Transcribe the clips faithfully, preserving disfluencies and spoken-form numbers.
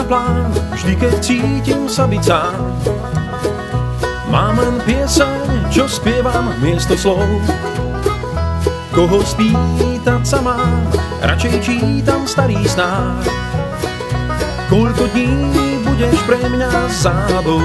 plán, vždy keď cítim sa byť sám. Mám len pieseň, čo spievam miesto slov. Koho spýtať sa mám, radšej čítam starý snár. Koľko dní budeš pre mňa zábou?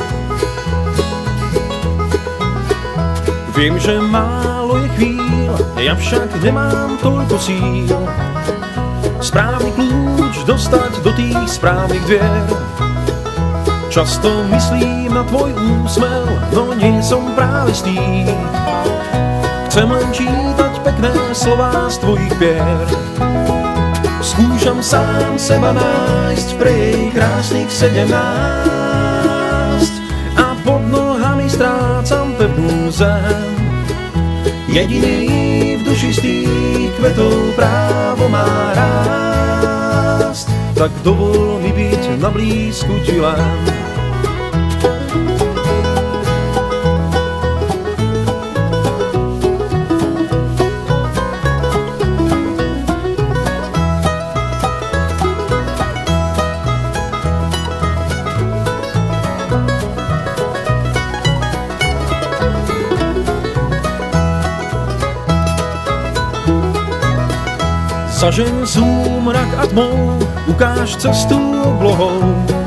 Viem, že málo je chvíľ, ja však nemám toľko síl. Správny kľúč dostať do tých správnych dvier. Často myslím na tvoj úsmev, no nie som práve z tých. Chcem len čítať pekné slová z tvojich pier. Skúšam sám seba nájsť pre jej krásnych sedemnásť a pod nohami strácam pevnú zem. Jediný v duši z tých kvetov právo má rásť, tak dovol mi byť na blízku ti len. Zažeň súmrak a tmou, ukáž cestu oblohou.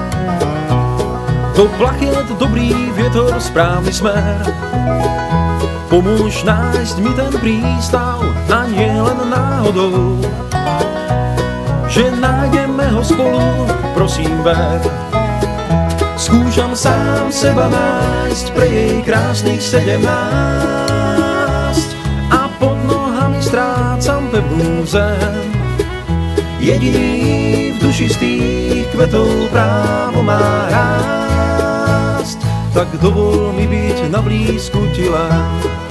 Do plachiet dobrý vietor, správny smer. Pomôž nájsť mi ten prístav a nie len náhodou, že nájdeme ho spolu, prosím ver. Skúšam sám seba nájsť pre jej krásnych sedemnásť a pod nohami strácam pevnú zem. Jediný v duši z tých kvetov právo má rásť, tak dovol mi byť na blízku ti len.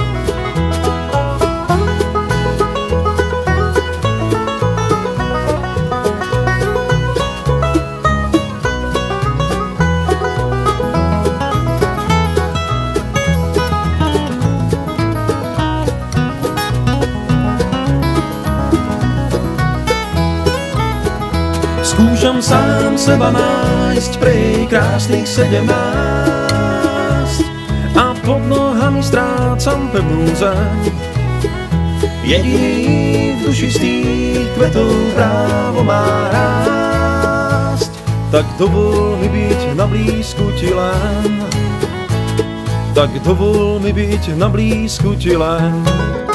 Skúšam sám seba nájsť pre jej krásnych sedemnásť a pod nohami strácam pevnú zem. Jediný v duši z tých kvetov právo má rásť, tak dovol mi byť na blízku ti len. Tak dovol mi byť na blízku ti len.